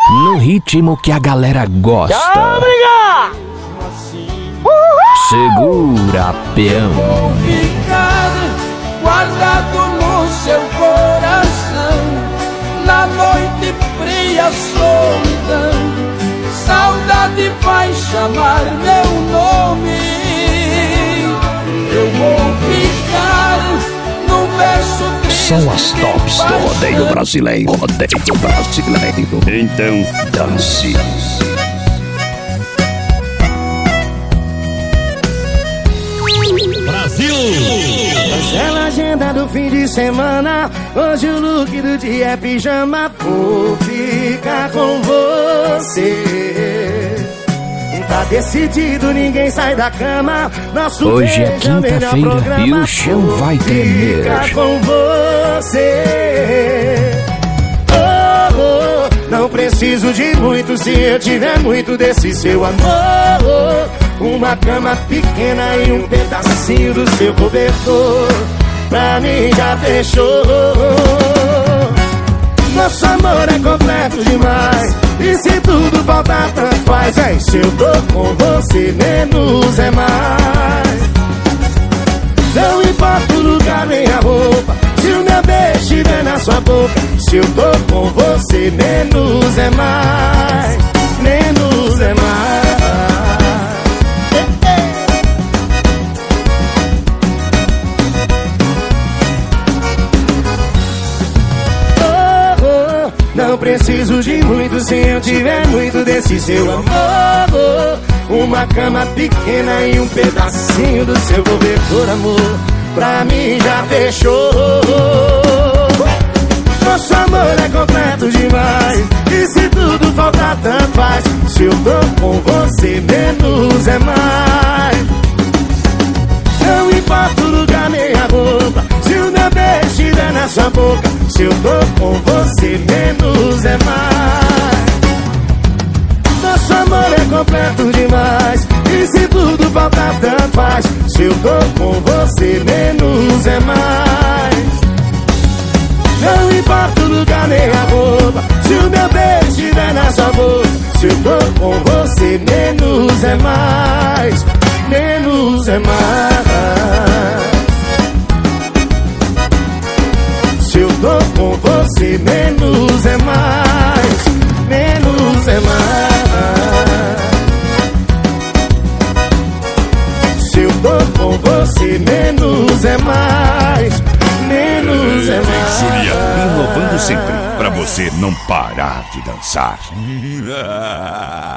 no ritmo que a galera gosta. Tchau, obrigado! Segura, peão. Vou ficar guardado no seu coração, na noite fria, solidão. Saudade vai chamar meu nome. Eu vou ficar no verso triste. São as tops do rodeio brasileiro. Rodeio brasileiro. Então dance. Cancela a agenda do fim de semana. Hoje o look do dia é pijama. Vou ficar com você. Tá decidido, ninguém sai da cama. Nosso hoje é quinta-feira e o chão vai tremer. Ficar com você. Oh, oh, não preciso de muito se eu tiver muito desse seu amor. Uma cama pequena e um pedacinho do seu cobertor. Pra mim já fechou. Nosso amor é completo demais. E se tudo faltar, tanto faz. É, se eu tô com você, menos é mais. Não importa o lugar nem a roupa, se o meu beijo estiver na sua boca. Se eu tô com você, menos é mais. Menos é mais. Não preciso de muito se eu tiver muito desse seu amor. Uma cama pequena e um pedacinho do seu cobertor, amor. Pra mim já fechou. Nosso amor é completo demais. E se tudo faltar, tanto faz. Se eu tô com você, menos é mais. Não importa o lugar nem a roupa, se o meu beijo estiver na sua boca. Se eu tô com você, menos é mais. Nosso amor é completo demais. E se tudo faltar, tanto faz. Se eu tô com você, menos é mais. Não importa o lugar nem a roupa, se o meu beijo estiver na sua boca. Se eu tô com você, menos é mais. Menos é mais. Se eu tô com você, menos é mais. Menos é mais. Se eu tô com você, menos é mais. Menos é mais. Julião, inovando sempre, pra você não parar de dançar.